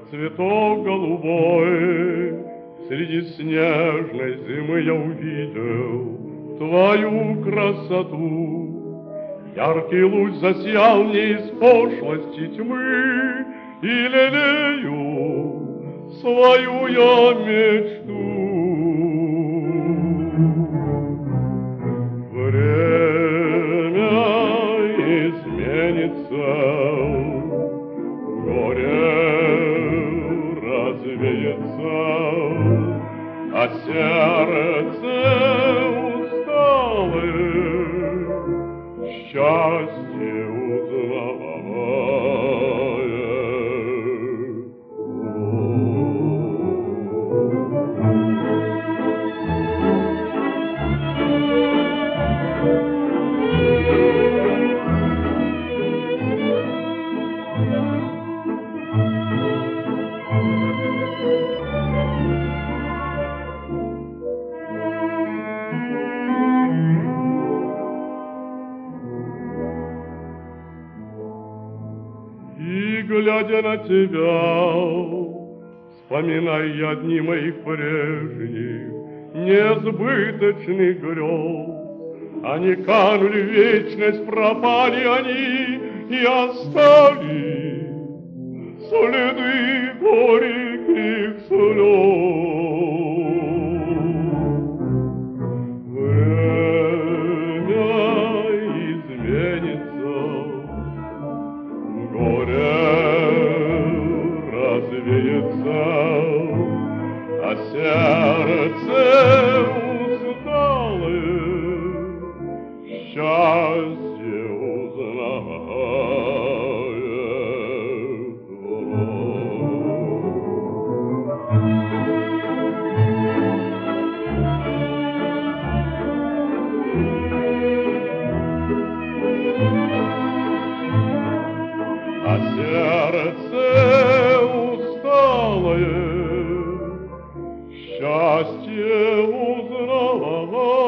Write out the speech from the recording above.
цветок голубой, среди снежной зимы я увидел твою красоту. Яркий луч засиял мне из пошлости тьмы, и лелею свою я мечту. Время изменится, горе развеется, а сердце усталое счастье И, глядя на тебя, вспоминая дни моих прежних, несбыточных грез, они канули в вечность, пропали они и остались следы горьких слез. Время изменится, горе развеется, а сердце усталое счастье сердце усталое счастье узнало.